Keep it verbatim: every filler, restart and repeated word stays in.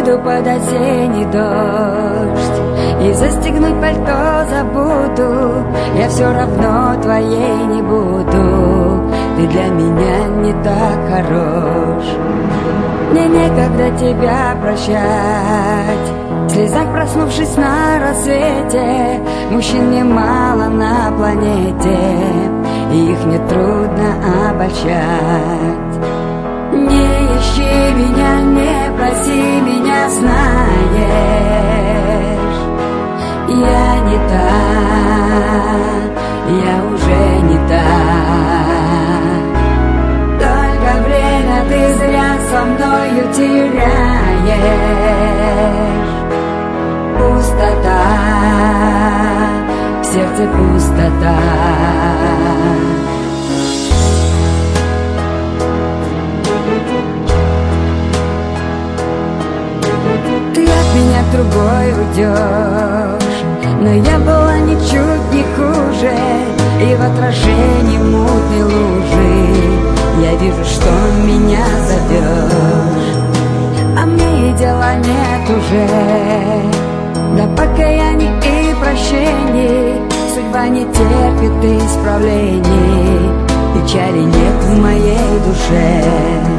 Выйду под осенний дождь и застегнуть пальто забуду. Я все равно твоей не буду. Ты для меня не так хорош. Мне некогда тебя прощать. В слезах проснувшись на рассвете, мужчин немало на планете, и их нетрудно обольщать. Не ищи меня, не проси меня, знаешь, я не та, я уже не та. Только время ты зря со мною теряешь. Пустота, в сердце пустота. Ты от меня к другой уйдешь, но я была ничуть не хуже. И в отражении мутной лужи я вижу, что меня зовешь. А мне и дела нет уже до покаяний и прощений. Судьба не терпит исправлений, печали нет в моей душе.